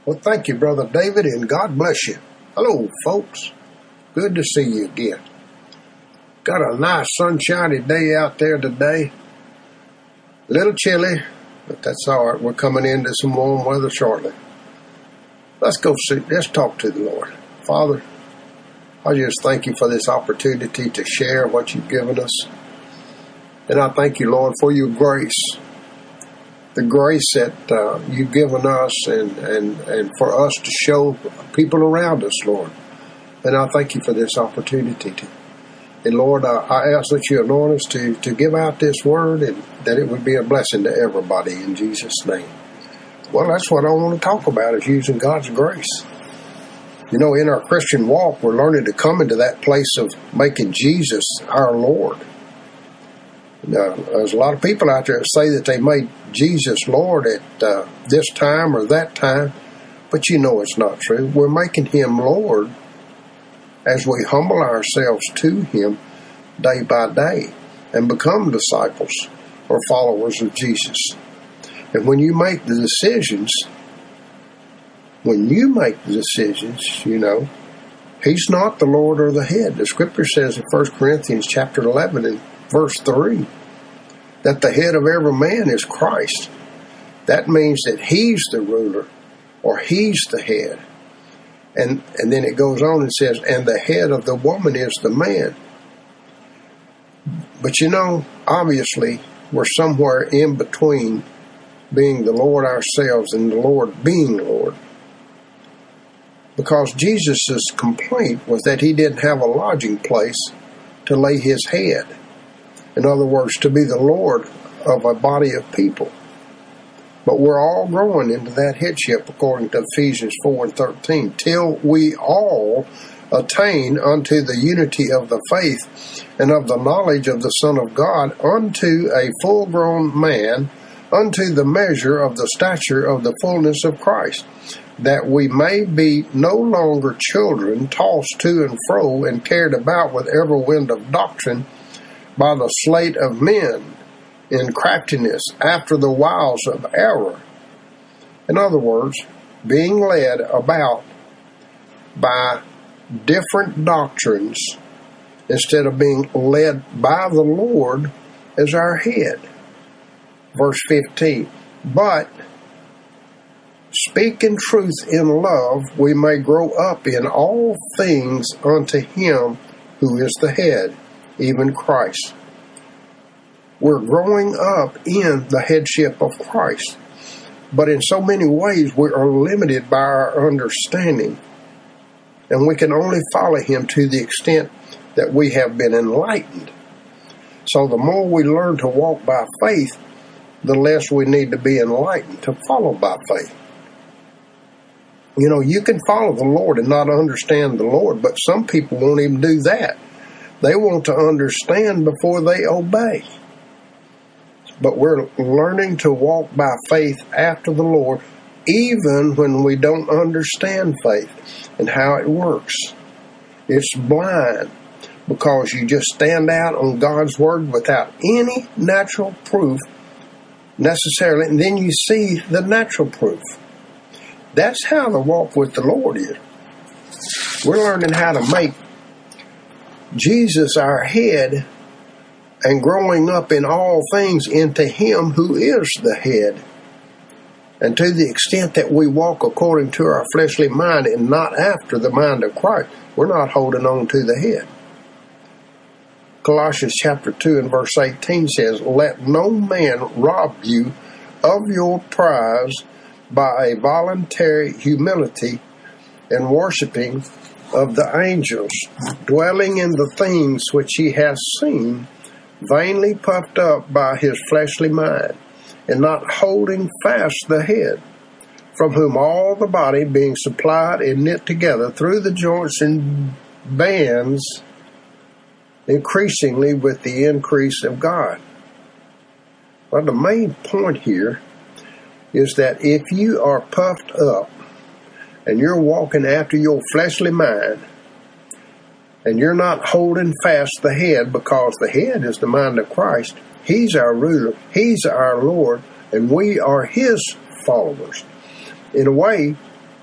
Well, thank you, Brother David, and God bless you. Hello, folks. Good to see you again. Got a nice sunshiny day out there today. A little chilly, but that's all right. We're coming into some warm weather shortly. Let's talk to the Lord. Father, I just thank you for this opportunity to share what you've given us. And I thank you, Lord, for your grace. The grace that you've given us and for us to show people around us, Lord. And I thank you for this opportunity. And Lord, I ask that you anoint us to give out this word and that it would be a blessing to everybody in Jesus' name. Well, that's what I want to talk about, is using God's grace. You know, in our Christian walk, we're learning to come into that place of making Jesus our Lord. Now, there's a lot of people out there that say that they made Jesus Lord at this time or that time, but you know it's not true. We're making him Lord as we humble ourselves to him day by day and become disciples or followers of Jesus. And when you make the decisions, you know, he's not the Lord or the head. The scripture says in 1 Corinthians chapter 11 and verse 3 that the head of every man is Christ. That means that he's the ruler or he's the head. And then it goes on and says, and the head of the woman is the man. But you know, obviously, we're somewhere in between being the Lord ourselves and the Lord being Lord. Because Jesus' complaint was that he didn't have a lodging place to lay his head. In other words, to be the Lord of a body of people. But we're all growing into that headship according to Ephesians 4 and 13, till we all attain unto the unity of the faith and of the knowledge of the Son of God, unto a full-grown man, unto the measure of the stature of the fullness of Christ, that we may be no longer children, tossed to and fro and carried about with every wind of doctrine by the sleight of men, in craftiness, after the wiles of error. In other words, being led about by different doctrines instead of being led by the Lord as our head. Verse 15, but speaking truth in love, we may grow up in all things unto him who is the head, even Christ. We're growing up in the headship of Christ. But in so many ways, we are limited by our understanding. And we can only follow him to the extent that we have been enlightened. So the more we learn to walk by faith, the less we need to be enlightened to follow by faith. You know, you can follow the Lord and not understand the Lord, but some people won't even do that. They want to understand before they obey. But we're learning to walk by faith after the Lord, even when we don't understand faith and how it works. It's blind because you just stand out on God's word without any natural proof necessarily, and then you see the natural proof. That's how the walk with the Lord is. We're learning how to make Jesus our head and growing up in all things into him who is the head. And to the extent that we walk according to our fleshly mind and not after the mind of Christ, we're not holding on to the head. Colossians chapter 2 and verse 18 says, let no man rob you of your prize by a voluntary humility and worshiping of the angels, dwelling in the things which he has seen, vainly puffed up by his fleshly mind, and not holding fast the head, from whom all the body, being supplied and knit together through the joints and bands, increasingly with the increase of God. Well, the main point here is that if you are puffed up and you're walking after your fleshly mind, and you're not holding fast the head, because the head is the mind of Christ, he's our ruler, he's our Lord, and we are his followers. In a way,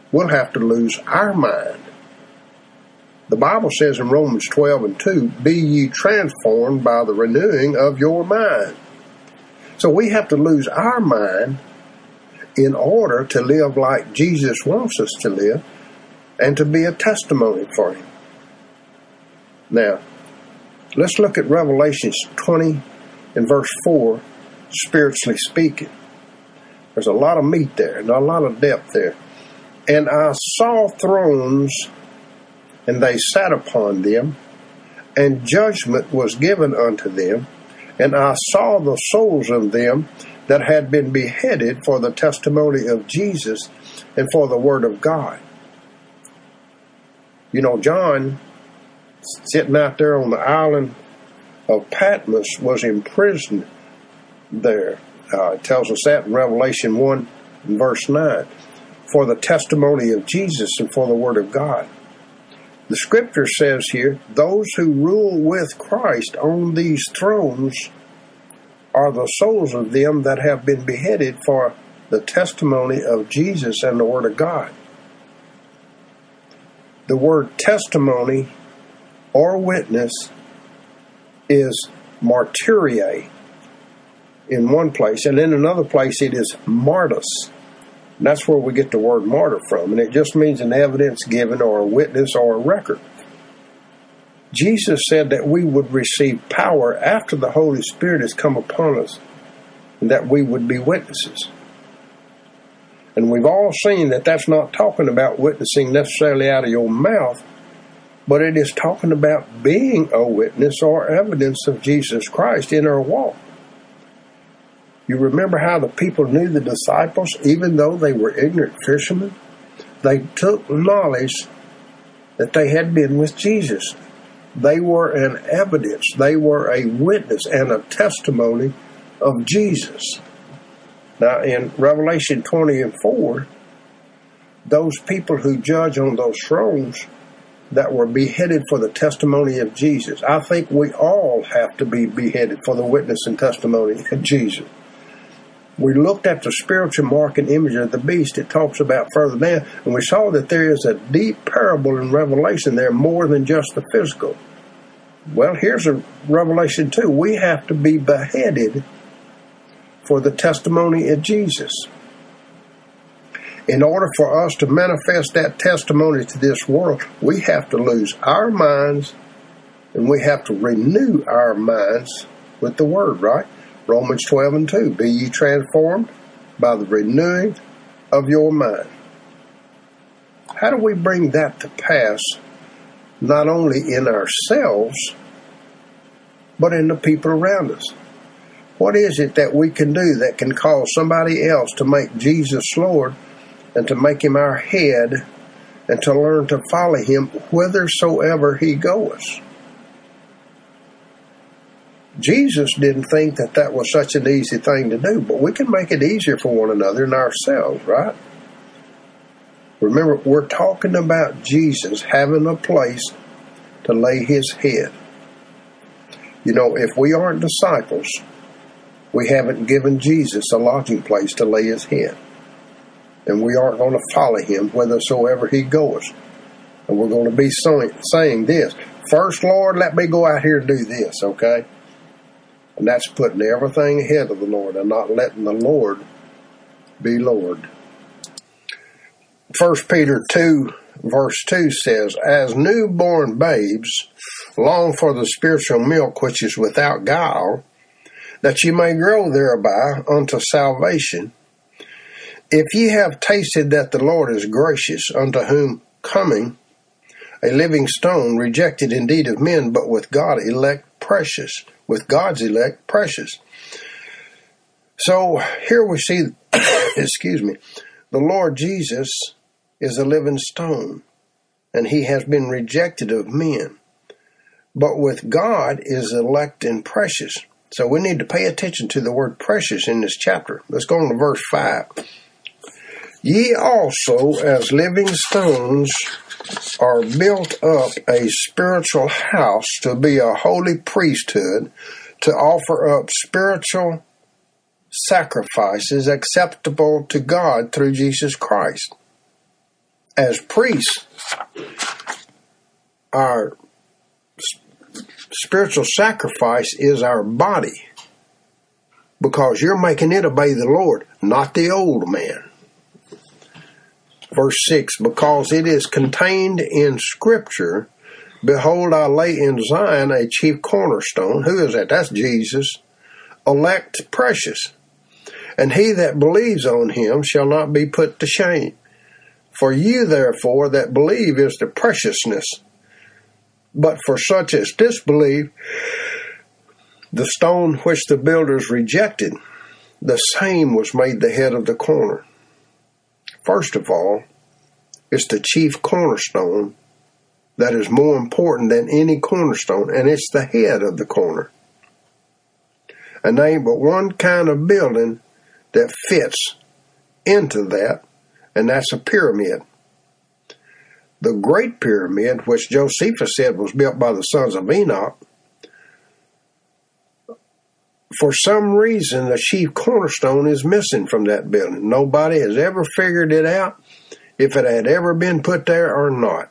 we'll have to lose our mind. The Bible says in Romans 12:2, be ye transformed by the renewing of your mind. So we have to lose our mind in order to live like Jesus wants us to live and to be a testimony for him. Now, let's look at Revelation 20 and verse 4, spiritually speaking. There's a lot of meat there and a lot of depth there. And I saw thrones, and they sat upon them, and judgment was given unto them. And I saw the souls of them that had been beheaded for the testimony of Jesus and for the word of God. You know, John, sitting out there on the island of Patmos, was imprisoned there. It tells us that in Revelation 1 and verse 9, for the testimony of Jesus and for the word of God. The scripture says here, those who rule with Christ on these thrones are the souls of them that have been beheaded for the testimony of Jesus and the word of God. The word testimony or witness is martyria in one place, and in another place it is martys. And that's where we get the word martyr from, and it just means an evidence given or a witness or a record. Jesus said that we would receive power after the Holy Spirit has come upon us, and that we would be witnesses. And we've all seen that that's not talking about witnessing necessarily out of your mouth, but it is talking about being a witness or evidence of Jesus Christ in our walk. You remember how the people knew the disciples, even though they were ignorant fishermen? They took knowledge that they had been with Jesus. They were an evidence. They were a witness and a testimony of Jesus. Now, in Revelation 20 and 4, those people who judge on those thrones that were beheaded for the testimony of Jesus, I think we all have to be beheaded for the witness and testimony of Jesus. We looked at the spiritual mark and image of the beast it talks about further down, and we saw that there is a deep parable in Revelation there, more than just the physical. Well, here's a Revelation 2. We have to be beheaded for the testimony of Jesus. In order for us to manifest that testimony to this world, we have to lose our minds, and we have to renew our minds with the Word, right? Romans 12:2, be ye transformed by the renewing of your mind. How do we bring that to pass, not only in ourselves, but in the people around us? What is it that we can do that can cause somebody else to make Jesus Lord and to make him our head and to learn to follow him whithersoever he goes? Jesus didn't think that that was such an easy thing to do, but we can make it easier for one another and ourselves, right? Remember, we're talking about Jesus having a place to lay his head. You know, if we aren't disciples, we haven't given Jesus a lodging place to lay his head. And we aren't going to follow him whithersoever he goes. And we're going to be saying this, first, Lord, let me go out here and do this, okay? And that's putting everything ahead of the Lord and not letting the Lord be Lord. 1 Peter 2 verse 2 says, as newborn babes long for the spiritual milk which is without guile, that ye may grow thereby unto salvation, if ye have tasted that the Lord is gracious, unto whom coming a living stone, rejected indeed of men, but with God elect precious. With God's elect precious. So here we see, the Lord Jesus is a living stone, and he has been rejected of men. But with God is elect and precious. So we need to pay attention to the word precious in this chapter. Let's go on to verse 5. Ye also, as living stones, are built up a spiritual house to be a holy priesthood, to offer up spiritual sacrifices acceptable to God through Jesus Christ. as priests, our spiritual sacrifice is our body, because you're making it obey the Lord, not the old man. Verse 6, because it is contained in Scripture, behold, I lay in Zion a chief cornerstone. Who is that? That's Jesus. Elect, precious. And he that believes on him shall not be put to shame. For you, therefore, that believe is the preciousness. But for such as disbelieve, the stone which the builders rejected, the same was made the head of the corner. First of all, it's the chief cornerstone that is more important than any cornerstone, and it's the head of the corner. And there ain't but one kind of building that fits into that, and that's a pyramid. The Great Pyramid, which Josephus said was built by the sons of Enoch, for some reason the chief cornerstone is missing from that building. Nobody has ever figured it out if it had ever been put there or not.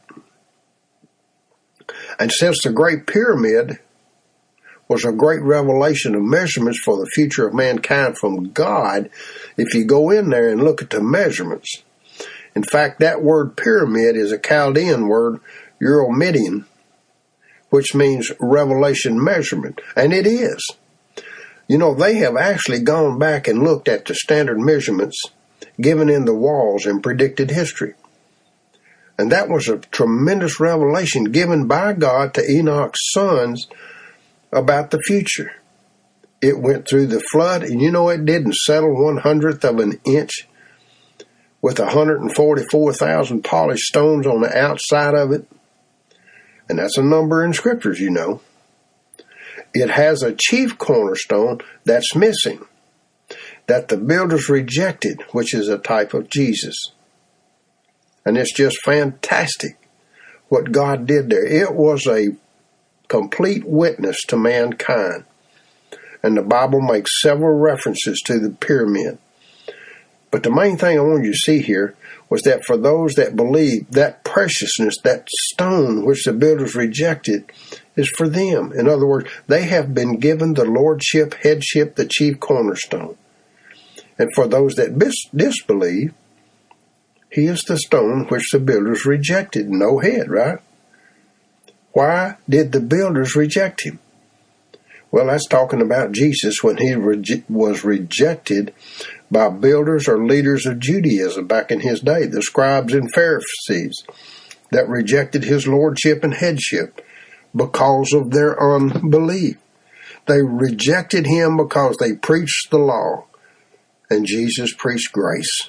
And since the Great Pyramid was a great revelation of measurements for the future of mankind from God, if you go in there and look at the measurements, in fact, that word pyramid is a Chaldean word, Euromidian, which means revelation measurement. And it is. You know, they have actually gone back and looked at the standard measurements given in the walls and predicted history. And that was a tremendous revelation given by God to Enoch's sons about the future. It went through the flood, and you know it didn't settle 1/100th of an inch with 144,000 polished stones on the outside of it. And that's a number in scriptures, you know. It has a chief cornerstone that's missing, that the builders rejected, which is a type of Jesus. And it's just fantastic what God did there. It was a complete witness to mankind. And the Bible makes several references to the pyramid. But the main thing I wanted you to see here was that for those that believe, that preciousness, that stone which the builders rejected, is for them. In other words, they have been given the lordship, headship, the chief cornerstone. And for those that disbelieve, he is the stone which the builders rejected. No head, right? Why did the builders reject him? Well, that's talking about Jesus when he was rejected by builders or leaders of Judaism back in his day, the scribes and Pharisees that rejected his lordship and headship because of their unbelief. They rejected him because they preached the law, and Jesus preached grace.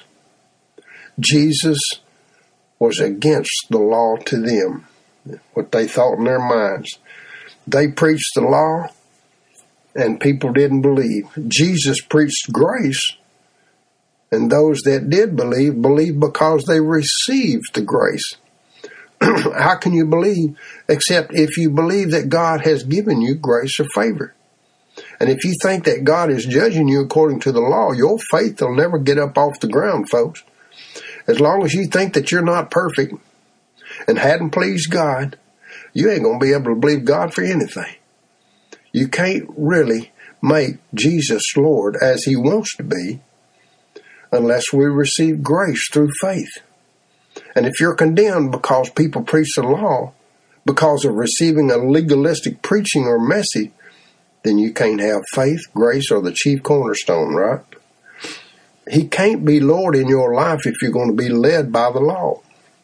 Jesus was against the law to them, what they thought in their minds. They preached the law, and people didn't believe. Jesus preached grace, and those that did believe, believed because they received the grace. How can you believe except if you believe that God has given you grace or favor? And if you think that God is judging you according to the law, your faith will never get up off the ground, folks. As long as you think that you're not perfect and hadn't pleased God, you ain't going to be able to believe God for anything. You can't really make Jesus Lord as he wants to be unless we receive grace through faith. And if you're condemned because people preach the law, because of receiving a legalistic preaching or message, then you can't have faith, grace, or the chief cornerstone, right? He can't be Lord in your life if you're going to be led by the law.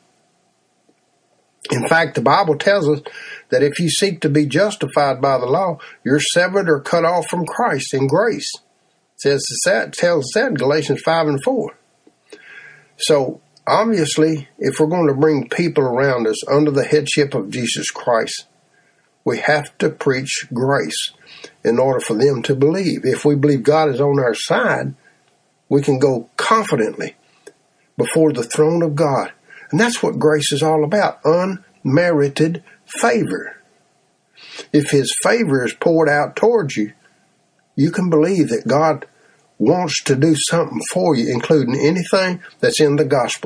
In fact, the Bible tells us that if you seek to be justified by the law, you're severed or cut off from Christ in grace. It tells us that in Galatians 5:4. So, obviously, if we're going to bring people around us under the headship of Jesus Christ, we have to preach grace in order for them to believe. If we believe God is on our side, we can go confidently before the throne of God. And that's what grace is all about, unmerited favor. If his favor is poured out towards you, you can believe that God wants to do something for you, including anything that's in the gospel.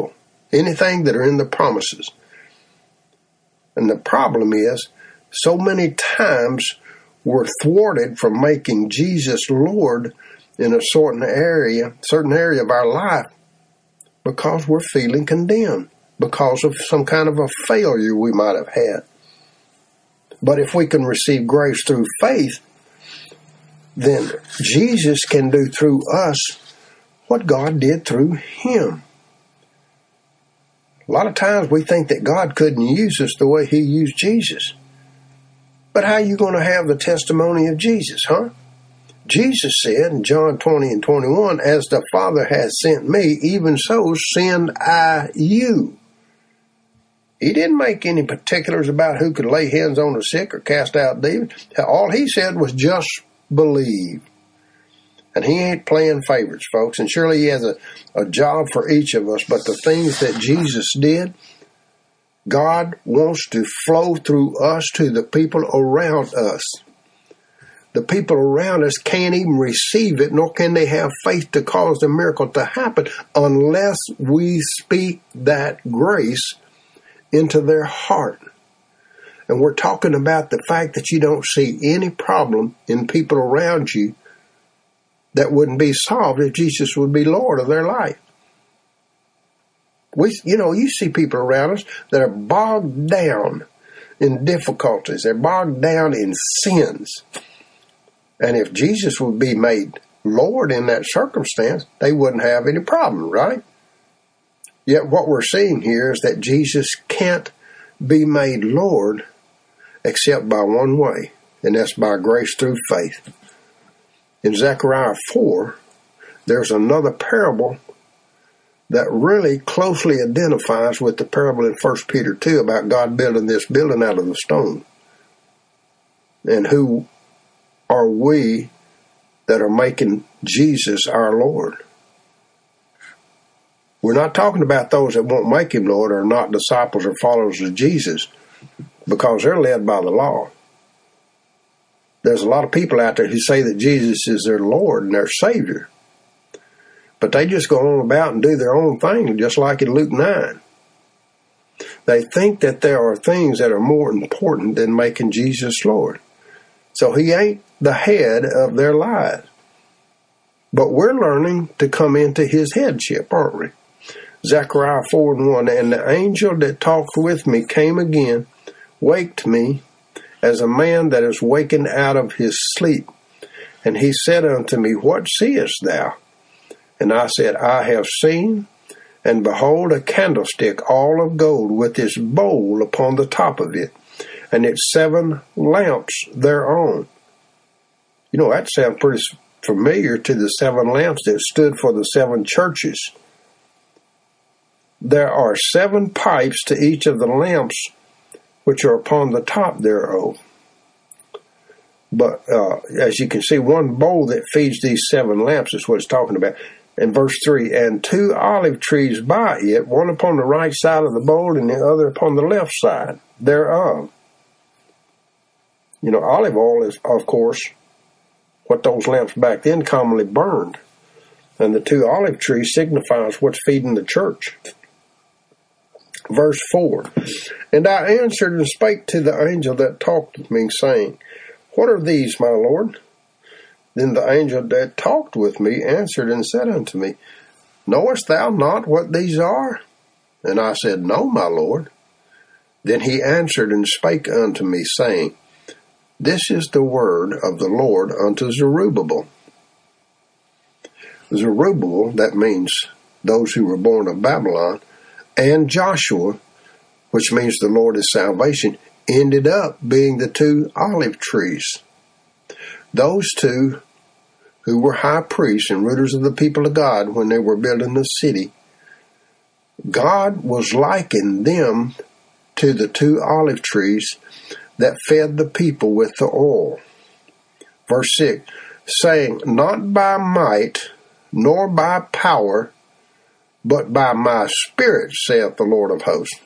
anything that are in the promises. And the problem is, so many times we're thwarted from making Jesus Lord in a certain area of our life because we're feeling condemned, because of some kind of a failure we might have had. But if we can receive grace through faith, then Jesus can do through us what God did through him. A lot of times we think that God couldn't use us the way he used Jesus. But how are you going to have the testimony of Jesus, huh? Jesus said in John 20 and 21, as the Father has sent me, even so send I you. He didn't make any particulars about who could lay hands on the sick or cast out demons. All he said was just believe. And he ain't playing favorites, folks. And surely he has a job for each of us. But the things that Jesus did, God wants to flow through us to the people around us. The people around us can't even receive it, nor can they have faith to cause the miracle to happen unless we speak that grace into their heart. And we're talking about the fact that you don't see any problem in people around you that wouldn't be solved if Jesus would be Lord of their life. You see people around us that are bogged down in difficulties. They're bogged down in sins. And if Jesus would be made Lord in that circumstance, they wouldn't have any problem, right? Yet what we're seeing here is that Jesus can't be made Lord except by one way, and that's by grace through faith. In Zechariah 4, there's another parable that really closely identifies with the parable in 1 Peter 2 about God building this building out of the stone. And who are we that are making Jesus our Lord? We're not talking about those that won't make him Lord or are not disciples or followers of Jesus because they're led by the law. There's a lot of people out there who say that Jesus is their Lord and their Savior. But they just go on about and do their own thing, just like in Luke 9. They think that there are things that are more important than making Jesus Lord. So he ain't the head of their lives. But we're learning to come into his headship, aren't we? Zechariah 4 and 1, and the angel that talked with me came again, waked me as a man that is wakened out of his sleep. And he said unto me, what seest thou? And I said, I have seen, and behold, a candlestick all of gold with its bowl upon the top of it, and its 7 lamps thereon. You know, that sounds pretty familiar to the 7 lamps that stood for the 7 churches. There are 7 pipes to each of the lamps which are upon the top thereof. But as you can see, one bowl that feeds these 7 lamps is what it's talking about. In verse 3, and 2 olive trees by it, one upon the right side of the bowl and the other upon the left side thereof. You know, olive oil is, of course, what those lamps back then commonly burned. And the 2 olive trees signifies what's feeding the church. Verse 4, and I answered and spake to the angel that talked with me, saying, what are these, my Lord? Then the angel that talked with me answered and said unto me, knowest thou not what these are? And I said, no, my Lord. Then he answered and spake unto me, saying, this is the word of the Lord unto Zerubbabel. Zerubbabel, that means those who were born of Babylon, and Joshua, which means the Lord is salvation, ended up being the 2 olive trees. Those 2 who were high priests and rulers of the people of God when they were building the city, God was likening them to the 2 olive trees that fed the people with the oil. Verse 6, saying, not by might nor by power, but by my Spirit, saith the Lord of hosts.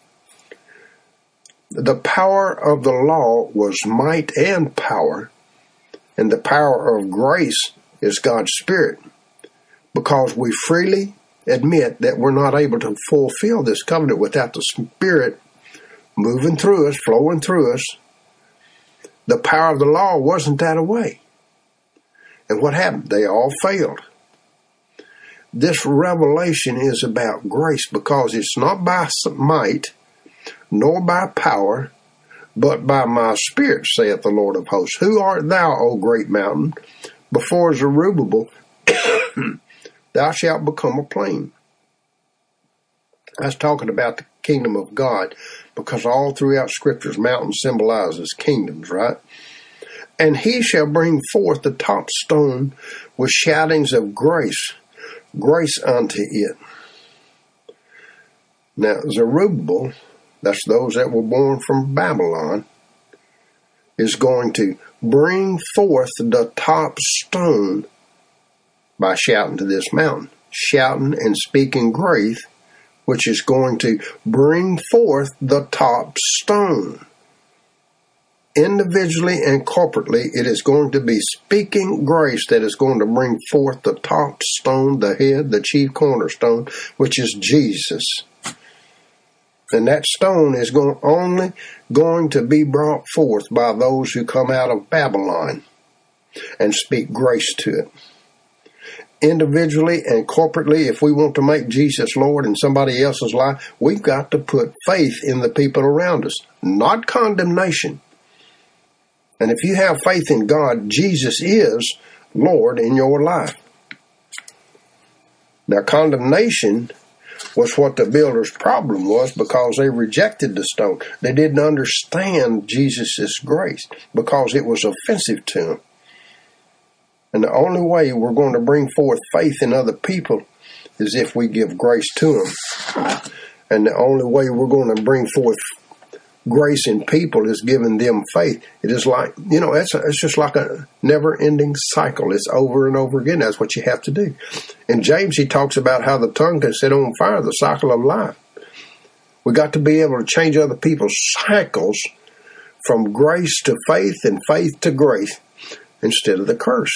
The power of the law was might and power, and the power of grace is God's Spirit, because we freely admit that we're not able to fulfill this covenant without the Spirit moving through us, flowing through us. The power of the law wasn't that away. And what happened? They all failed. This revelation is about grace because it's not by might, nor by power, but by my Spirit, saith the Lord of hosts. Who art thou, O great mountain? Before Zerubbabel, thou shalt become a plain. That's talking about the kingdom of God, because all throughout Scriptures, mountains symbolizes kingdoms, right? And he shall bring forth the top stone with shoutings of grace unto it. Now, Zerubbabel, that's those that were born from Babylon, is going to bring forth the top stone by shouting to this mountain, shouting and speaking grace, which is going to bring forth the top stone. Individually and corporately, it is going to be speaking grace that is going to bring forth the top stone, the head, the chief cornerstone, which is Jesus. And that stone is only going to be brought forth by those who come out of Babylon and speak grace to it. Individually and corporately, if we want to make Jesus Lord in somebody else's life, we've got to put faith in the people around us, not condemnation. And if you have faith in God, Jesus is Lord in your life. Now, condemnation was what the builder's problem was, because they rejected the stone. They didn't understand Jesus' grace because it was offensive to them. And the only way we're going to bring forth faith in other people is if we give grace to them. And the only way we're going to bring forth grace in people is giving them faith. It is like, it's just like a never-ending cycle. It's over and over again. That's what you have to do. In James, he talks about how the tongue can set on fire the cycle of life. We got to be able to change other people's cycles from grace to faith and faith to grace instead of the curse.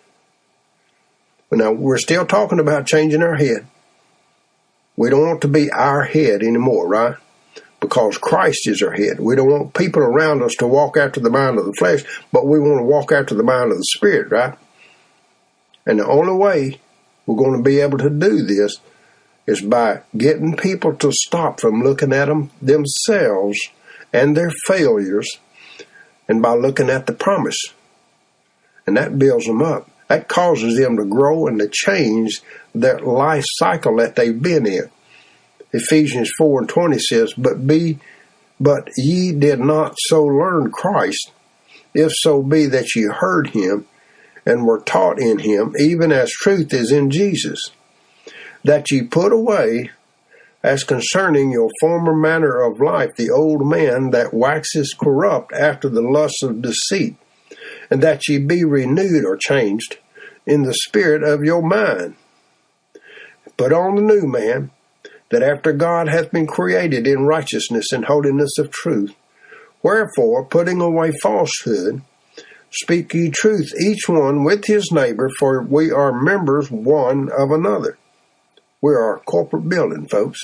But now, we're still talking about changing our head. We don't want to be our head anymore, right? Because Christ is our head. We don't want people around us to walk after the mind of the flesh, but we want to walk after the mind of the Spirit, right? And the only way we're going to be able to do this is by getting people to stop from looking at themselves and their failures, and by looking at the promise. And that builds them up. That causes them to grow and to change their life cycle that they've been in. Ephesians 4:20 says, But ye did not so learn Christ, if so be that ye heard him, and were taught in him, even as truth is in Jesus, that ye put away, as concerning your former manner of life, the old man that waxes corrupt after the lusts of deceit, and that ye be renewed or changed in the spirit of your mind. Put on the new man, that after God hath been created in righteousness and holiness of truth. Wherefore, putting away falsehood, speak ye truth, each one with his neighbor, for we are members one of another. We are a corporate building, folks.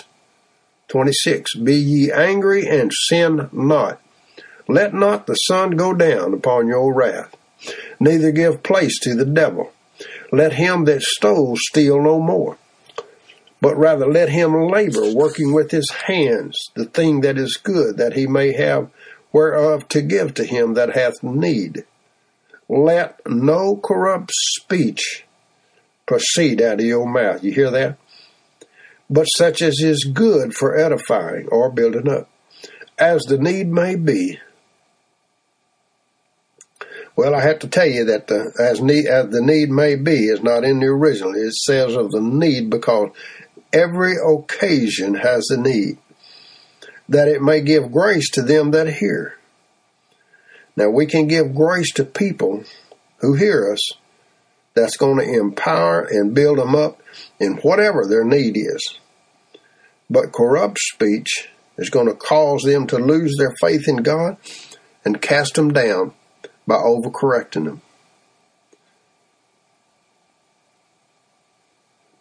26, be ye angry and sin not. Let not the sun go down upon your wrath, neither give place to the devil. Let him that stole steal no more, but rather let him labor, working with his hands, the thing that is good, that he may have whereof to give to him that hath need. Let no corrupt speech proceed out of your mouth. You hear that? But such as is good for edifying or building up, as the need may be. Well, I have to tell you that as the need may be is not in the original. It says of the need because every occasion has a need, that it may give grace to them that hear. Now, we can give grace to people who hear us. That's going to empower and build them up in whatever their need is. But corrupt speech is going to cause them to lose their faith in God and cast them down by overcorrecting them.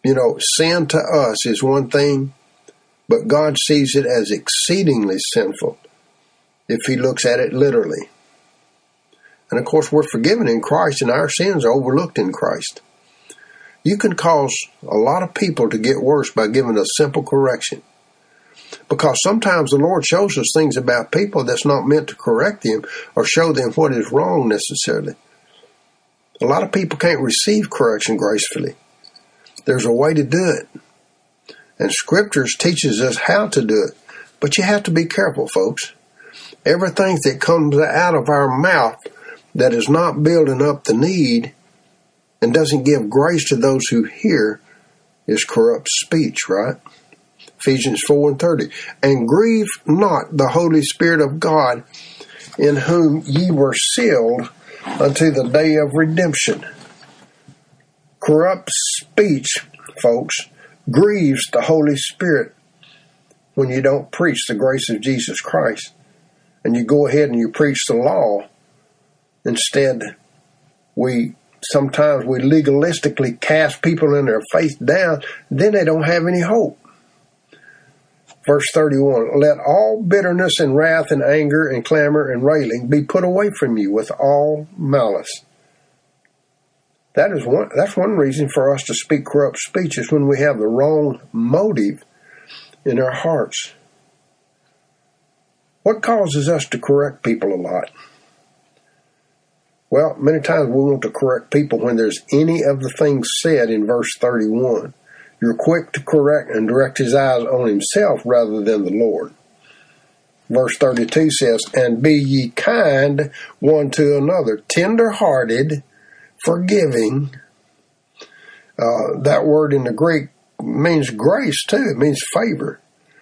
Sin to us is one thing, but God sees it as exceedingly sinful if he looks at it literally. And of course, we're forgiven in Christ, and our sins are overlooked in Christ. You can cause a lot of people to get worse by giving a simple correction. Because sometimes the Lord shows us things about people that's not meant to correct them or show them what is wrong necessarily. A lot of people can't receive correction gracefully. There's a way to do it. And Scriptures teaches us how to do it. But you have to be careful, folks. Everything that comes out of our mouth that is not building up the need and doesn't give grace to those who hear is corrupt speech, right? Ephesians 4:30. And grieve not the Holy Spirit of God, in whom ye were sealed unto the day of redemption. Corrupt speech, folks, grieves the Holy Spirit when you don't preach the grace of Jesus Christ and you go ahead and you preach the law. Instead, sometimes we legalistically cast people in their faith down, then they don't have any hope. Verse 31, let all bitterness and wrath and anger and clamor and railing be put away from you with all malice. That's one reason for us to speak corrupt speech is when we have the wrong motive in our hearts. What causes us to correct people a lot? Well, many times we want to correct people when there's any of the things said in verse 31. You're quick to correct and direct his eyes on himself rather than the Lord. Verse 32 says, and be ye kind one to another, tender-hearted, forgiving. That word in the Greek means grace too. It means favor.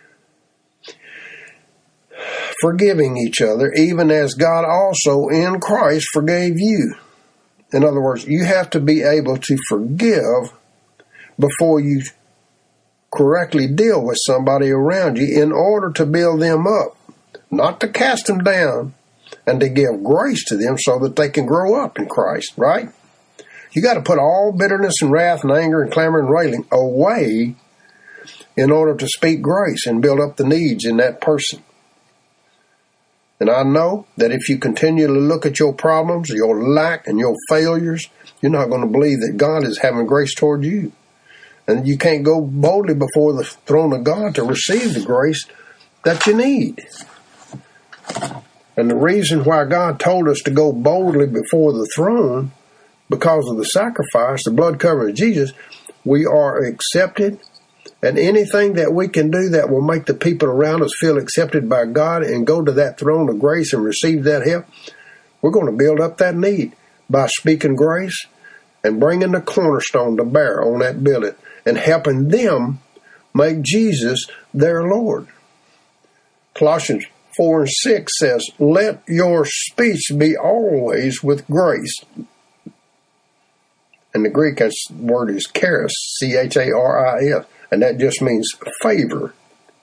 Forgiving each other, even as God also in Christ forgave you. In other words, you have to be able to forgive before you correctly deal with somebody around you in order to build them up, not to cast them down, and to give grace to them so that they can grow up in Christ, right? You got to put all bitterness and wrath and anger and clamor and railing away in order to speak grace and build up the needs in that person. And I know that if you continually look at your problems, your lack, and your failures, you're not going to believe that God is having grace toward you. And you can't go boldly before the throne of God to receive the grace that you need. And the reason why God told us to go boldly before the throne, because of the sacrifice, the blood covering of Jesus, we are accepted. And anything that we can do that will make the people around us feel accepted by God and go to that throne of grace and receive that help, we're going to build up that need by speaking grace and bringing the cornerstone to bear on that building and helping them make Jesus their Lord. Colossians 4:6 says, let your speech be always with grace. And the Greek word is charis, charis, and that just means favor.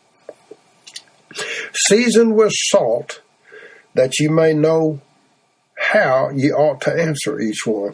Seasoned with salt, that you may know how ye ought to answer each one.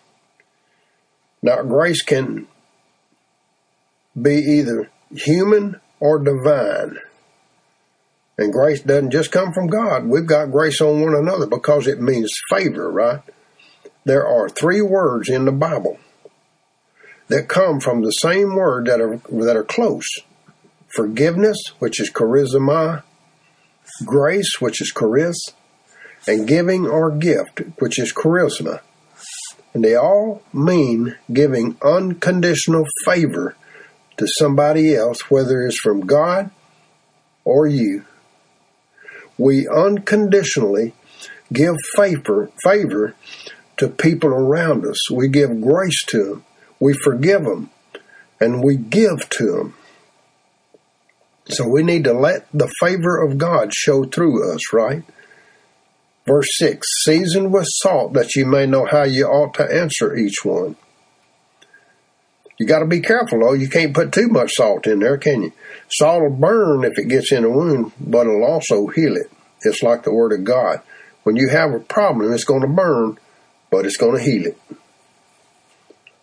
Now, grace can be either human or divine. And grace doesn't just come from God. We've got grace on one another because it means favor, right? There are 3 words in the Bible that come from the same word that are close. Forgiveness, which is charizomai, grace, which is charis, and giving or gift, which is charisma. And they all mean giving unconditional favor to somebody else, whether it's from God or you. We unconditionally give favor to people around us. We give grace to them. We forgive them. And we give to them. So we need to let the favor of God show through us, right? Verse 6, seasoned with salt, that you may know how you ought to answer each one. You got to be careful, though. You can't put too much salt in there, can you? Salt will burn if it gets in a wound, but it'll also heal it. It's like the Word of God. When you have a problem, it's going to burn, but it's going to heal it.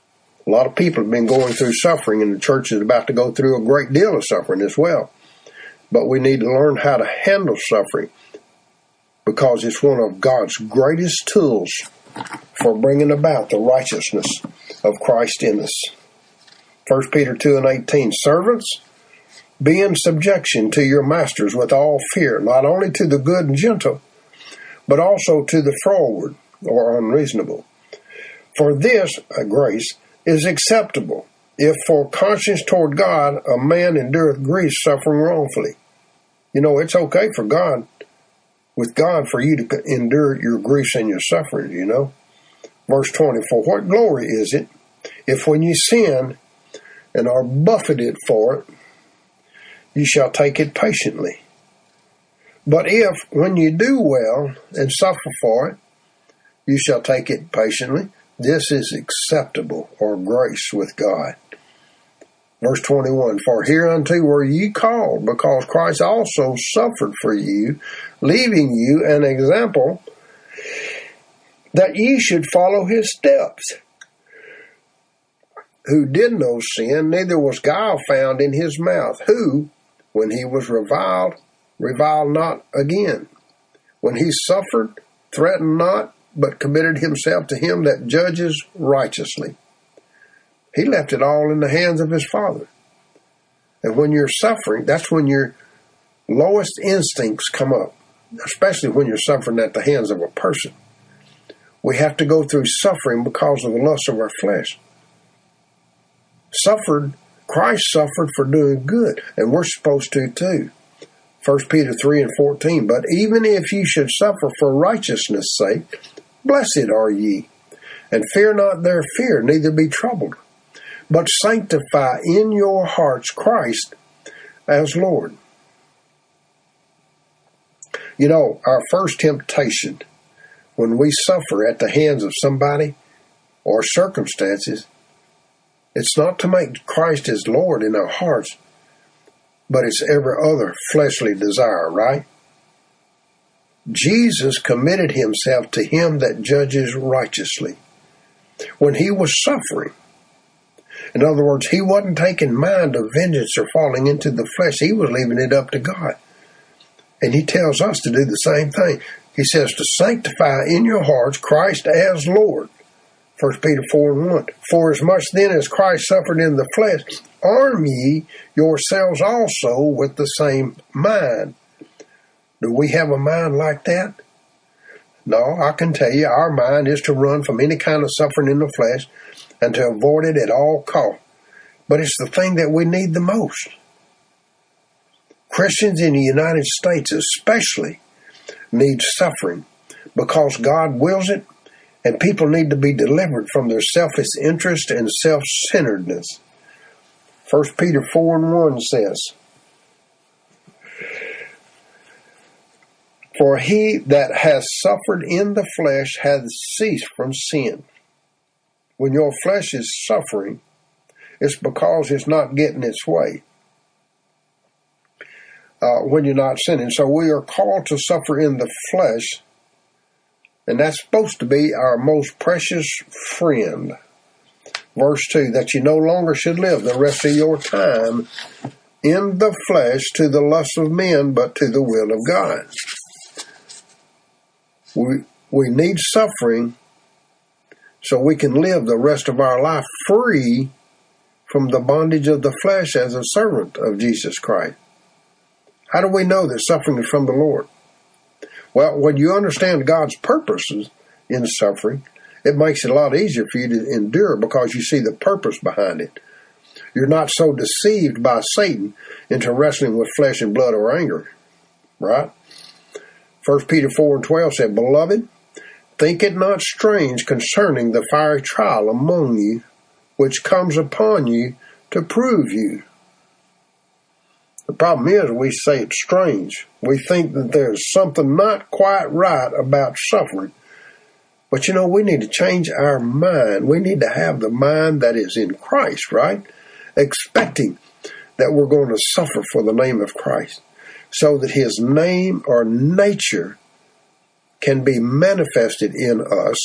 A lot of people have been going through suffering, and the church is about to go through a great deal of suffering as well. But we need to learn how to handle suffering, because it's one of God's greatest tools for bringing about the righteousness of Christ in us. 1 Peter 2:18, servants, be in subjection to your masters with all fear, not only to the good and gentle, but also to the froward or unreasonable. For this, grace, is acceptable, if for conscience toward God a man endureth grief suffering wrongfully. You know, it's okay for God, with God, for you to endure your griefs and your sufferings, you know. Verse 20, for what glory is it, if when you sin and are buffeted for it, you shall take it patiently? But if, when you do well and suffer for it, you shall take it patiently, this is acceptable, or grace with God. Verse 21, for hereunto were ye called, because Christ also suffered for you, leaving you an example that ye should follow his steps, who did no sin, neither was guile found in his mouth, who, when he was reviled not again. When he suffered, threatened not, but committed himself to him that judges righteously. He left it all in the hands of his Father. And when you're suffering, that's when your lowest instincts come up, especially when you're suffering at the hands of a person. We have to go through suffering because of the lust of our flesh. Christ suffered for doing good, and we're supposed to too. 1 Peter 3:14, but even if ye should suffer for righteousness' sake, blessed are ye, and fear not their fear, neither be troubled, but sanctify in your hearts Christ as Lord. You know, our first temptation when we suffer at the hands of somebody or circumstances, it's not to make Christ as Lord in our hearts, but it's every other fleshly desire, right? Jesus committed himself to him that judges righteously. When he was suffering, in other words, he wasn't taking mind of vengeance or falling into the flesh. He was leaving it up to God. And he tells us to do the same thing. He says to sanctify in your hearts Christ as Lord. 1 Peter 4:1. For as much then as Christ suffered in the flesh, arm ye yourselves also with the same mind. Do we have a mind like that? No, I can tell you our mind is to run from any kind of suffering in the flesh and to avoid it at all costs. But it's the thing that we need the most. Christians in the United States especially need suffering because God wills it, and people need to be delivered from their selfish interest and self-centeredness. 1 Peter 4:1 says, for he that has suffered in the flesh hath ceased from sin. When your flesh is suffering, it's because it's not getting its way. When you're not sinning. So we are called to suffer in the flesh, and that's supposed to be our most precious friend. Verse 2, that you no longer should live the rest of your time in the flesh to the lust of men, but to the will of God. We need suffering so we can live the rest of our life free from the bondage of the flesh as a servant of Jesus Christ. How do we know that suffering is from the Lord? Well, when you understand God's purposes in suffering, it makes it a lot easier for you to endure because you see the purpose behind it. You're not so deceived by Satan into wrestling with flesh and blood or anger, right? 1 Peter 4:12 said, beloved, think it not strange concerning the fiery trial among you, which comes upon you to prove you. The problem is we say it's strange. We think that there's something not quite right about suffering. But you know, we need to change our mind. We need to have the mind that is in Christ, right? Expecting that we're going to suffer for the name of Christ so that his name or nature can be manifested in us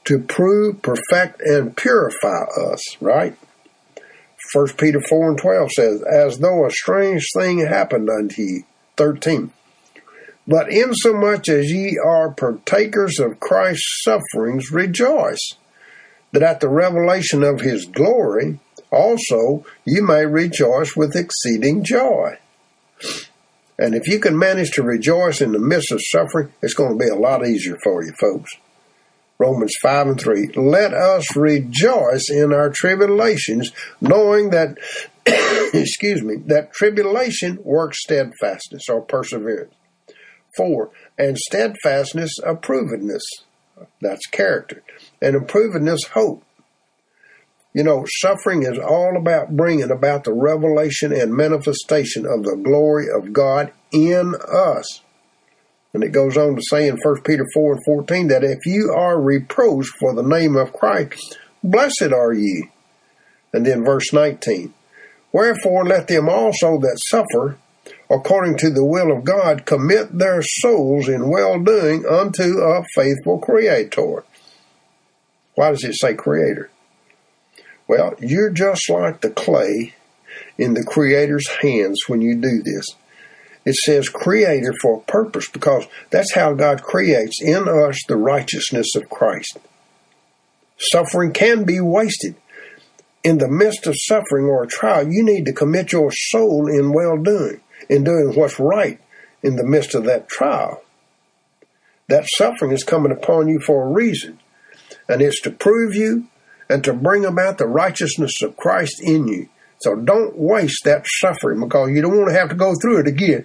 to prove, perfect, and purify us, right? 1 Peter 4:12 says, as though a strange thing happened unto you. 13. But insomuch as ye are partakers of Christ's sufferings, rejoice, that at the revelation of his glory also you may rejoice with exceeding joy. And if you can manage to rejoice in the midst of suffering, it's going to be a lot easier for you, folks. Romans 5:3. Let us rejoice in our tribulations, knowing that, that tribulation works steadfastness or perseverance. 4. And steadfastness, approvedness. That's character. And approvedness, hope. You know, suffering is all about bringing about the revelation and manifestation of the glory of God in us. And it goes on to say in 1 Peter 4:14 that if you are reproached for the name of Christ, blessed are ye. And then verse 19. Wherefore let them also that suffer according to the will of God commit their souls in well-doing unto a faithful Creator. Why does it say Creator? Well, you're just like the clay in the Creator's hands when you do this. It says Creator for a purpose, because that's how God creates in us the righteousness of Christ. Suffering can be wasted. In the midst of suffering or a trial, you need to commit your soul in well-doing, in doing what's right in the midst of that trial. That suffering is coming upon you for a reason, and it's to prove you and to bring about the righteousness of Christ in you. So don't waste that suffering, because you don't want to have to go through it again.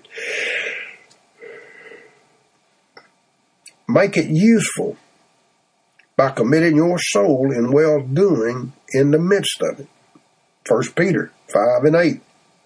Make it useful by committing your soul in well-doing in the midst of it. 1 Peter 5:8.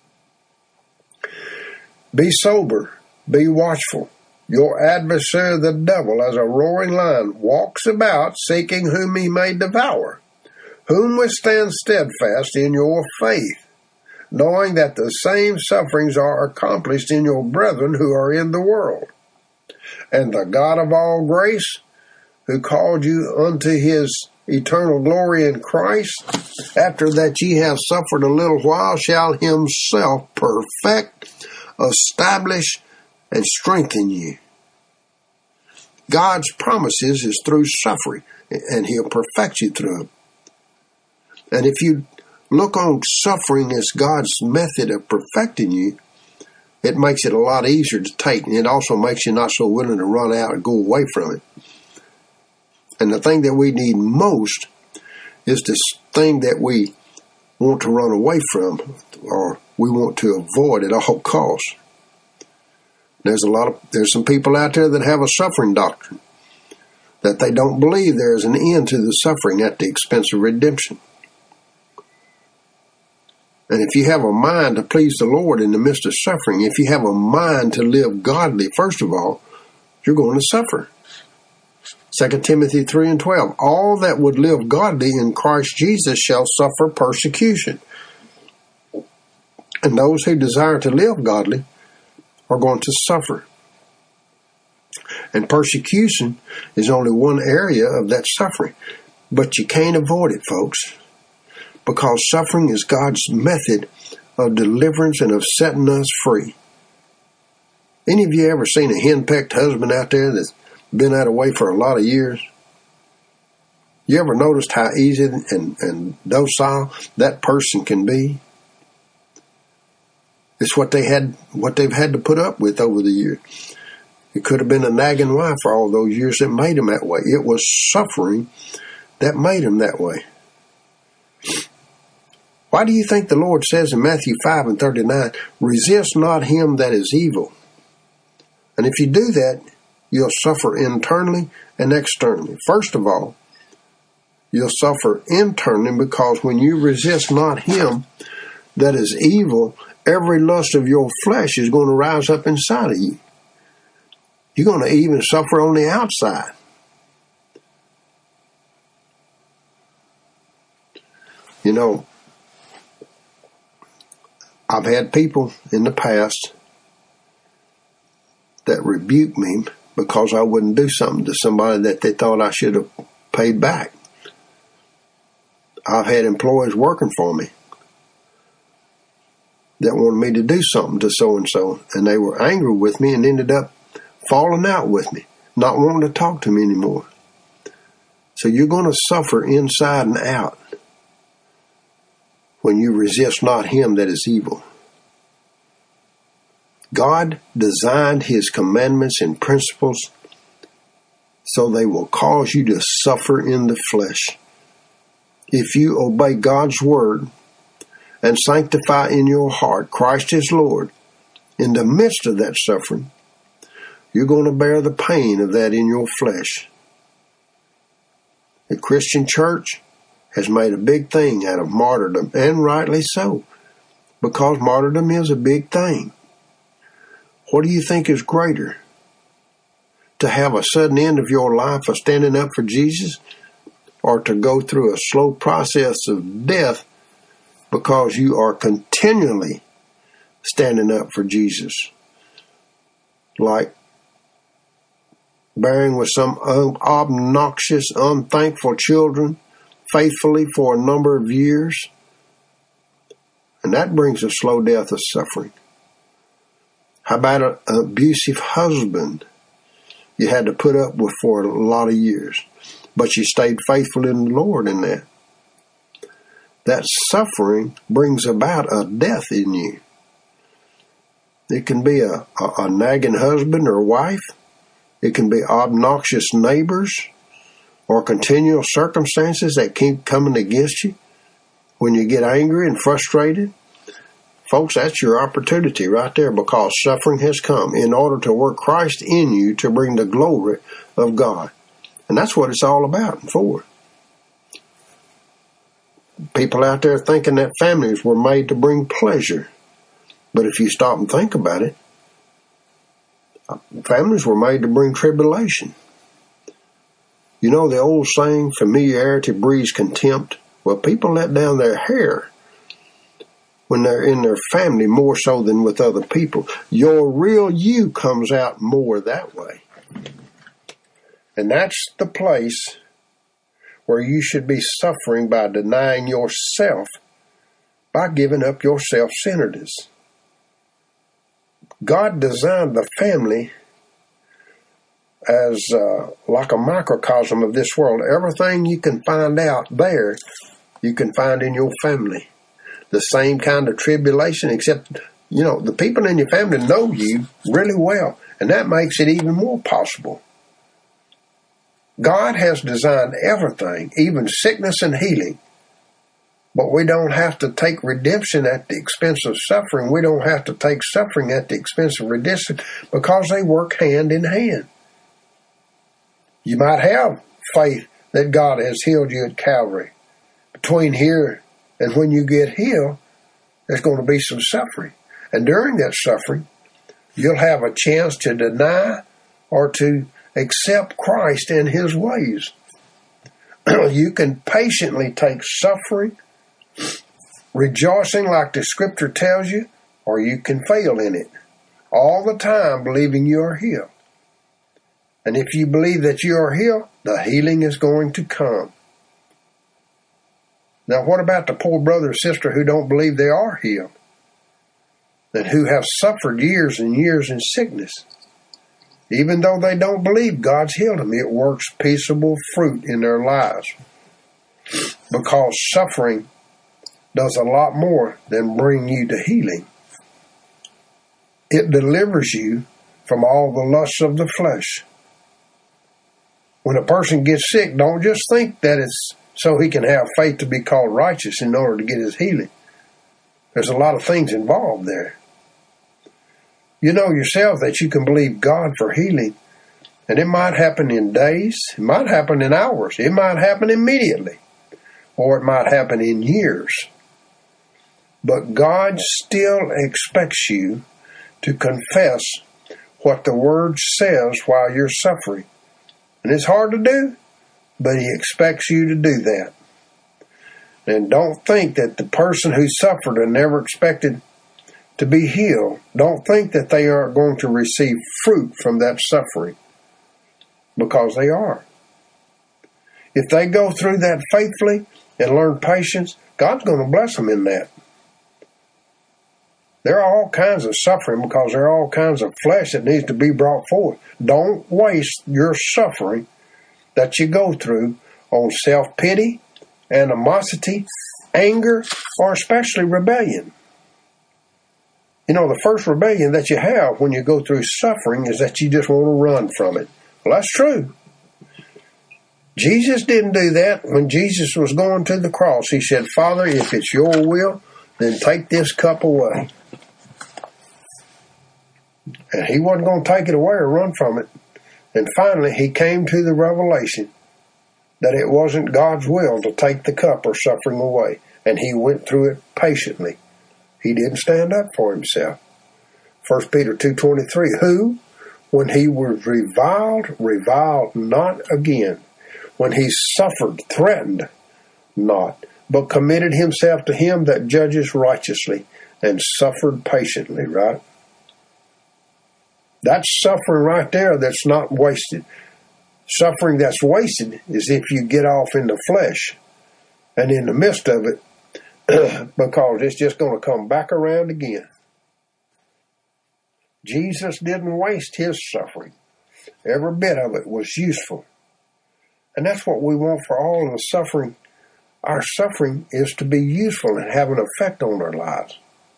Be sober, be watchful. Your adversary the devil, as a roaring lion, walks about seeking whom he may devour. Whom withstand steadfast in your faith, knowing that the same sufferings are accomplished in your brethren who are in the world. And the God of all grace, who called you unto his eternal glory in Christ, after that ye have suffered a little while, shall himself perfect, establish, and strengthen you. God's promises is through suffering, and he'll perfect you through it. And if you look on suffering as God's method of perfecting you, it makes it a lot easier to take. And it also makes you not so willing to run out and go away from it. And the thing that we need most is this thing that we want to run away from, or we want to avoid at all costs. There's some people out there that have a suffering doctrine, that they don't believe there is an end to the suffering at the expense of redemption. And if you have a mind to please the Lord in the midst of suffering, if you have a mind to live godly, first of all, you're going to suffer. 2 Timothy 3:12. All that would live godly in Christ Jesus shall suffer persecution. And those who desire to live godly are going to suffer. And persecution is only one area of that suffering. But you can't avoid it, folks. Because suffering is God's method of deliverance and of setting us free. Any of you ever seen a henpecked husband out there that's been that way for a lot of years? You ever noticed how easy and docile that person can be? It's what they've had to put up with over the years. It could have been a nagging wife for all those years that made him that way. It was suffering that made him that way. Why do you think the Lord says in Matthew 5:39, resist not him that is evil? And if you do that, you'll suffer internally and externally. First of all, you'll suffer internally because when you resist not him that is evil, every lust of your flesh is going to rise up inside of you. You're going to even suffer on the outside. You know, I've had people in the past that rebuke me because I wouldn't do something to somebody that they thought I should have paid back. I've had employees working for me that wanted me to do something to so-and-so, and they were angry with me and ended up falling out with me, not wanting to talk to me anymore. So you're going to suffer inside and out when you resist not him that is evil. God designed his commandments and principles so they will cause you to suffer in the flesh. If you obey God's word and sanctify in your heart Christ as Lord, in the midst of that suffering, you're going to bear the pain of that in your flesh. The Christian church has made a big thing out of martyrdom, and rightly so, because martyrdom is a big thing. What do you think is greater? To have a sudden end of your life of standing up for Jesus, or to go through a slow process of death because you are continually standing up for Jesus? Like bearing with some obnoxious, unthankful children faithfully for a number of years. And that brings a slow death of suffering. How about an abusive husband you had to put up with for a lot of years, but you stayed faithful in the Lord in that? That suffering brings about a death in you. It can be a nagging husband or wife. It can be obnoxious neighbors or continual circumstances that keep coming against you when you get angry and frustrated. Folks, that's your opportunity right there, because suffering has come in order to work Christ in you to bring the glory of God. And that's what it's all about and for. People out there thinking that families were made to bring pleasure. But if you stop and think about it, families were made to bring tribulation. You know the old saying, familiarity breeds contempt? Well, people let down their hair when they're in their family more so than with other people. Your real you comes out more that way. And that's the place where you should be suffering by denying yourself, by giving up your self-centeredness. God designed the family as like a microcosm of this world. Everything you can find out there, you can find in your family. The same kind of tribulation, except, the people in your family know you really well, and that makes it even more possible. God has designed everything, even sickness and healing, but we don't have to take redemption at the expense of suffering. We don't have to take suffering at the expense of redemption, because they work hand in hand. You might have faith that God has healed you at Calvary. Between here and when you get healed, there's going to be some suffering. And during that suffering, you'll have a chance to deny or to accept Christ and his ways. You can patiently take suffering, rejoicing like the scripture tells you, or you can fail in it, all the time believing you are healed. And if you believe that you are healed, the healing is going to come. Now, what about the poor brother or sister who don't believe they are healed, and who have suffered years and years in sickness? Even though they don't believe God's healed them, it works peaceable fruit in their lives, because suffering does a lot more than bring you to healing. It delivers you from all the lusts of the flesh. When a person gets sick, don't just think that it's so he can have faith to be called righteous in order to get his healing. There's a lot of things involved there. You know yourself that you can believe God for healing, and it might happen in days, it might happen in hours, it might happen immediately, or it might happen in years. But God still expects you to confess what the Word says while you're suffering. And it's hard to do, but he expects you to do that. And don't think that the person who suffered and never expected to be healed, don't think that they are going to receive fruit from that suffering, because they are. If they go through that faithfully and learn patience, God's going to bless them in that. There are all kinds of suffering because there are all kinds of flesh that needs to be brought forth. Don't waste your suffering that you go through on self-pity, animosity, anger, or especially rebellion. You know, the first rebellion that you have when you go through suffering is that you just want to run from it. Well, that's true. Jesus didn't do that. When Jesus was going to the cross, he said, Father, if it's your will, then take this cup away. And he wasn't going to take it away or run from it. And finally, he came to the revelation that it wasn't God's will to take the cup or suffering away. And he went through it patiently. He didn't stand up for himself. 1 Peter 2:23, who, when he was reviled not again. When he suffered, threatened not, but committed himself to him that judges righteously and suffered patiently, right? That's suffering right there that's not wasted. Suffering that's wasted is if you get off in the flesh and in the midst of it, because it's just going to come back around again. Jesus didn't waste his suffering. Every bit of it was useful. And that's what we want for all of the suffering. Our suffering is to be useful and have an effect on our lives.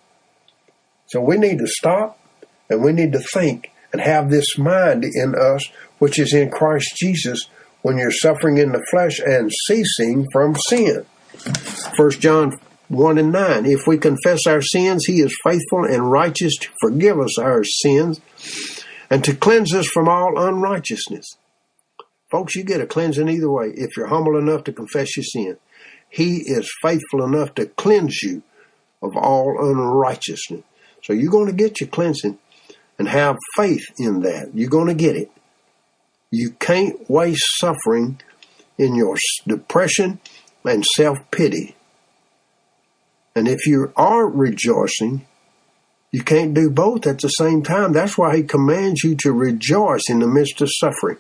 So we need to stop and we need to think and have this mind in us, which is in Christ Jesus, when you're suffering in the flesh and ceasing from sin. 1 John 1:9, if we confess our sins, he is faithful and righteous to forgive us our sins and to cleanse us from all unrighteousness. Folks, you get a cleansing either way. If you're humble enough to confess your sin, he is faithful enough to cleanse you of all unrighteousness. So you're going to get your cleansing and have faith in that. You're going to get it. You can't waste suffering in your depression and self-pity. And if you are rejoicing, you can't do both at the same time. That's why he commands you to rejoice in the midst of suffering.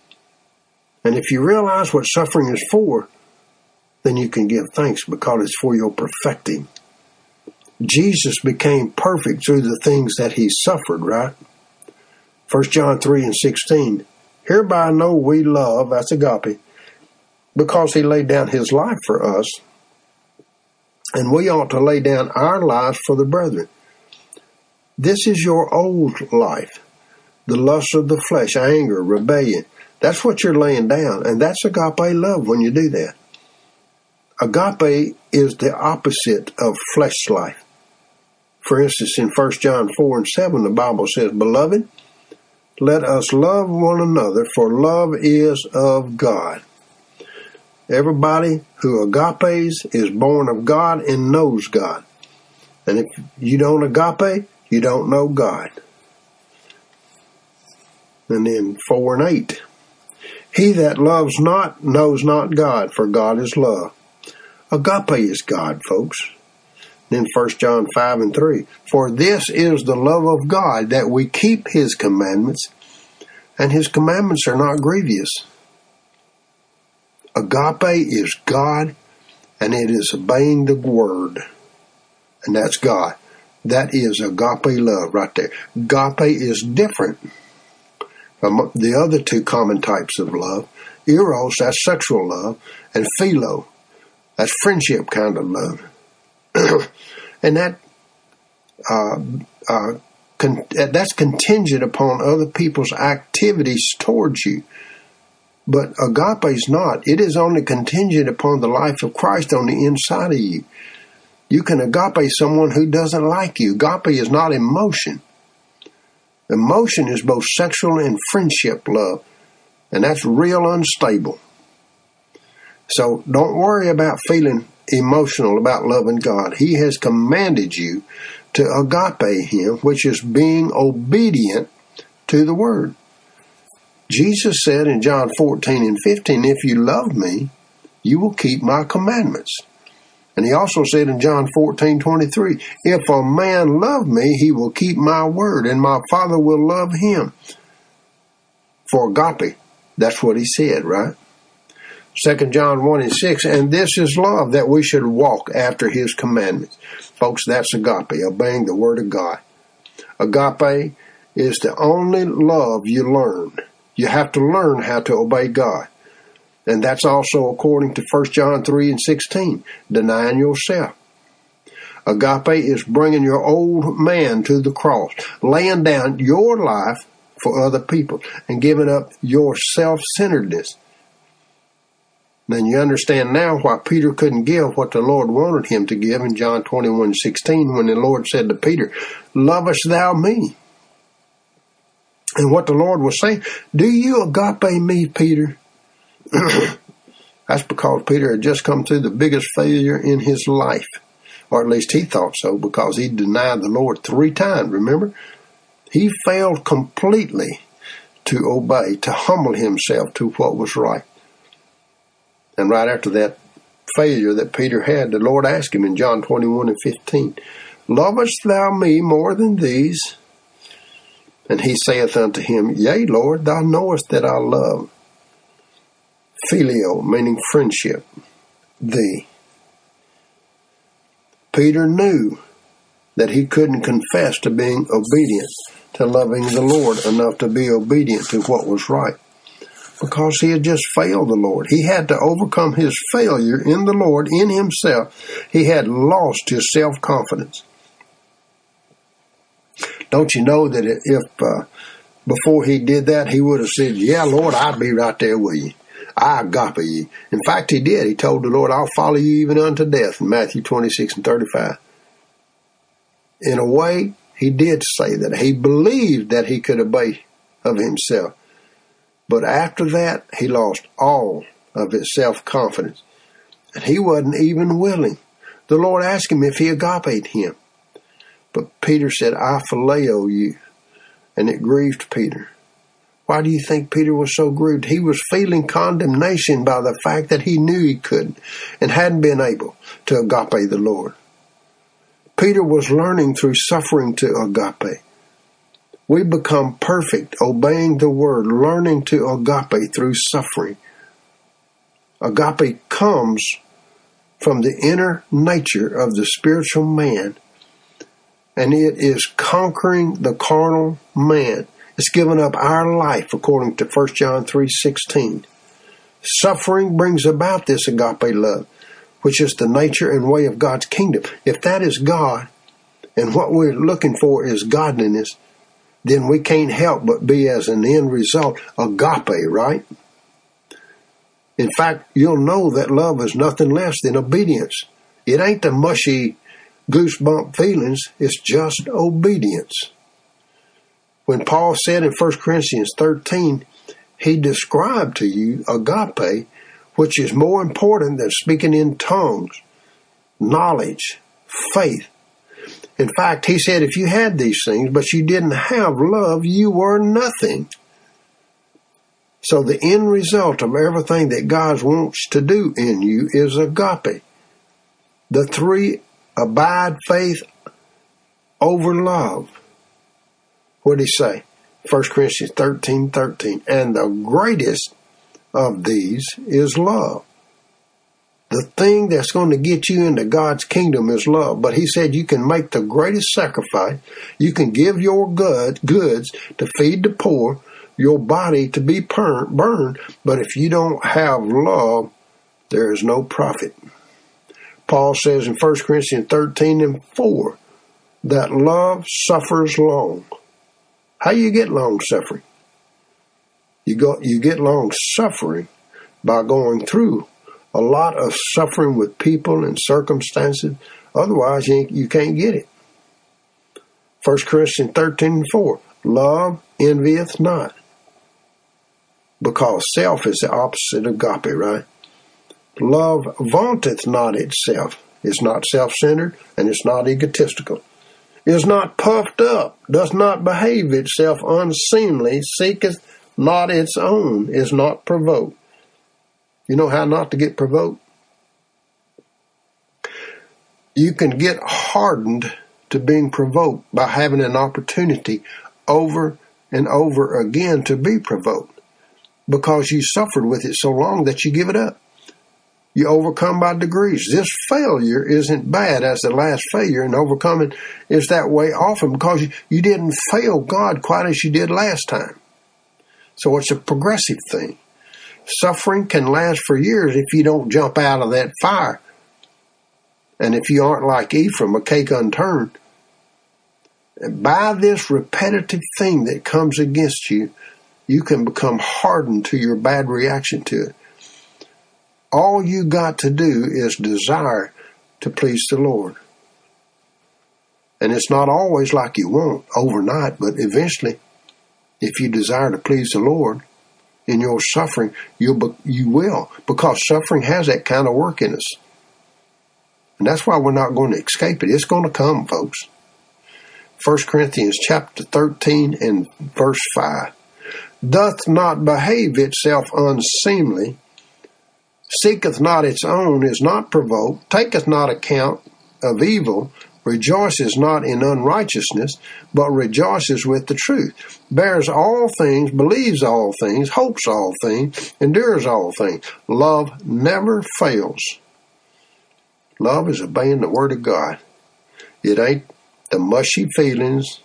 And if you realize what suffering is for, then you can give thanks because it's for your perfecting. Jesus became perfect through the things that he suffered, right? 1 John 3:16, hereby know we love, that's agape, because he laid down his life for us, and we ought to lay down our lives for the brethren. This is your old life, the lust of the flesh, anger, rebellion. That's what you're laying down, and that's agape love when you do that. Agape is the opposite of flesh life. For instance, in 1 John 4:7, the Bible says, Beloved, let us love one another, for love is of God. Everybody who agapes is born of God and knows God. And if you don't agape, you don't know God. And then 4:8. He that loves not knows not God, for God is love. Agape is God, folks. Then 1 John 5:3. For this is the love of God, that we keep his commandments, and his commandments are not grievous. Agape is God, and it is obeying the word. And that's God. That is agape love right there. Agape is different from the other two common types of love. Eros, that's sexual love, and philo, that's friendship kind of love. And that's contingent upon other people's activities towards you. But agape is not. It is only contingent upon the life of Christ on the inside of you. You can agape someone who doesn't like you. Agape is not emotion. Emotion is both sexual and friendship love, and that's real unstable. So don't worry about feeling emotional about loving God. He has commanded you to agape him, which is being obedient to the word. Jesus said in John 14:15, if you love me, you will keep my commandments. And he also said in John 14:23, if a man love me, he will keep my word, and my Father will love him. For agape, that's what he said, right? 2 John 1 and 6, and this is love, that we should walk after his commandments. Folks, that's agape, obeying the word of God. Agape is the only love you learn. You have to learn how to obey God. And that's also according to 1 John 3 and 16, denying yourself. Agape is bringing your old man to the cross, laying down your life for other people, and giving up your self-centeredness. Then you understand now why Peter couldn't give what the Lord wanted him to give in John 21:16, when the Lord said to Peter, "Lovest thou me?" And what the Lord was saying, do you agape me, Peter? That's because Peter had just come through the biggest failure in his life. Or at least he thought so, because he denied the Lord 3 times, remember? He failed completely to obey, to humble himself to what was right. And right after that failure that Peter had, the Lord asked him in John 21 and 15, "Lovest thou me more than these?" And he saith unto him, "Yea, Lord, thou knowest that I love." Phileo, meaning friendship, thee. Peter knew that he couldn't confess to being obedient, to loving the Lord enough to be obedient to what was right, because he had just failed the Lord. He had to overcome his failure in the Lord, in himself. He had lost his self-confidence. Don't you know that if before he did that, he would have said, "Yeah, Lord, I'd be right there with you. I agape you." In fact, he did. He told the Lord, "I'll follow you even unto death," in Matthew 26 and 35. In a way, he did say that. He believed that he could obey of himself. But after that, he lost all of his self-confidence. And he wasn't even willing. The Lord asked him if he agape'd him. But Peter said, "I phileo you." And it grieved Peter. Why do you think Peter was so grieved? He was feeling condemnation by the fact that he knew he couldn't and hadn't been able to agape the Lord. Peter was learning through suffering to agape. We become perfect obeying the word, learning to agape through suffering. Agape comes from the inner nature of the spiritual man, and it is conquering the carnal man. It's giving up our life, according to 1 John 3:16. Suffering brings about this agape love, which is the nature and way of God's kingdom. If that is God, and what we're looking for is godliness, then we can't help but be, as an end result, agape, right? In fact, you'll know that love is nothing less than obedience. It ain't the mushy goosebump feelings, it's just obedience. When Paul said in 1 Corinthians 13, he described to you agape, which is more important than speaking in tongues, knowledge, faith. In fact, he said if you had these things, but you didn't have love, you were nothing. So the end result of everything that God wants to do in you is agape. The 3 abide, faith over love. What did he say? 1 Corinthians 13:13. And the greatest of these is love. The thing that's going to get you into God's kingdom is love. But he said you can make the greatest sacrifice. You can give your goods to feed the poor, your body to be burned. But if you don't have love, there is no profit. Paul says in 1 Corinthians 13:4 that love suffers long. How you get long suffering? You get long suffering by going through a lot of suffering with people and circumstances. Otherwise, you can't get it. 1 Corinthians 13:4. Love envieth not. Because self is the opposite of agape, right? Love vaunteth not itself. It's not self-centered and it's not egotistical. Is not puffed up, does not behave itself unseemly, seeketh not its own, is not provoked. You know how not to get provoked? You can get hardened to being provoked by having an opportunity over and over again to be provoked, because you suffered with it so long that you give it up. You overcome by degrees. This failure isn't bad as the last failure, and overcoming is that way often because you didn't fail God quite as you did last time. So it's a progressive thing. Suffering can last for years if you don't jump out of that fire. And if you aren't like Ephraim, a cake unturned. And by this repetitive thing that comes against you, you can become hardened to your bad reaction to it. All you got to do is desire to please the Lord. And it's not always like you want overnight, but eventually, if you desire to please the Lord in your suffering, you will, because suffering has that kind of work in us. And that's why we're not going to escape it. It's going to come, folks. 1 Corinthians chapter 13 and verse 5. Doth not behave itself unseemly, seeketh not its own, is not provoked, taketh not account of evil, rejoices not in unrighteousness, but rejoices with the truth, bears all things, believes all things, hopes all things, endures all things. Love never fails. Love is obeying the Word of God. It ain't the mushy feelings.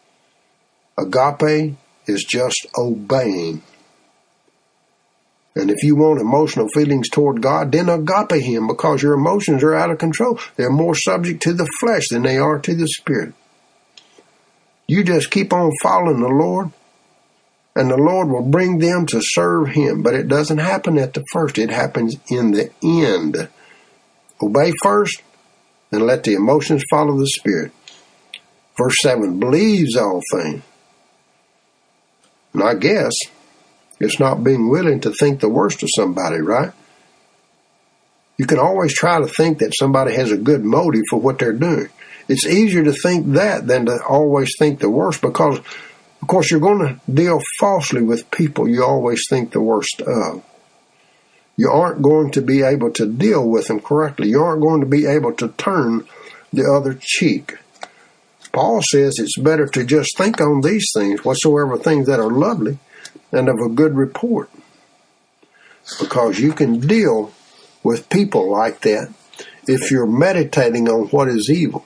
Agape is just obeying. And if you want emotional feelings toward God, then agape Him, because your emotions are out of control. They're more subject to the flesh than they are to the Spirit. You just keep on following the Lord, and the Lord will bring them to serve Him. But it doesn't happen at the first. It happens in the end. Obey first, and let the emotions follow the Spirit. Verse 7, believes all things. And I guess it's not being willing to think the worst of somebody, right? You can always try to think that somebody has a good motive for what they're doing. It's easier to think that than to always think the worst, because, of course, you're going to deal falsely with people you always think the worst of. You aren't going to be able to deal with them correctly. You aren't going to be able to turn the other cheek. Paul says it's better to just think on these things, whatsoever things that are lovely, and of a good report. Because you can deal with people like that if you're meditating on what is evil.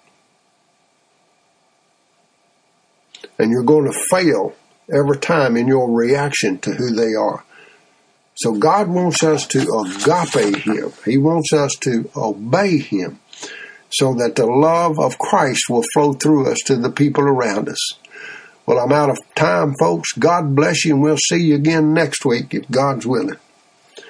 And you're going to fail every time in your reaction to who they are. So God wants us to agape Him. He wants us to obey Him so that the love of Christ will flow through us to the people around us. Well, I'm out of time, folks. God bless you, and we'll see you again next week if God's willing.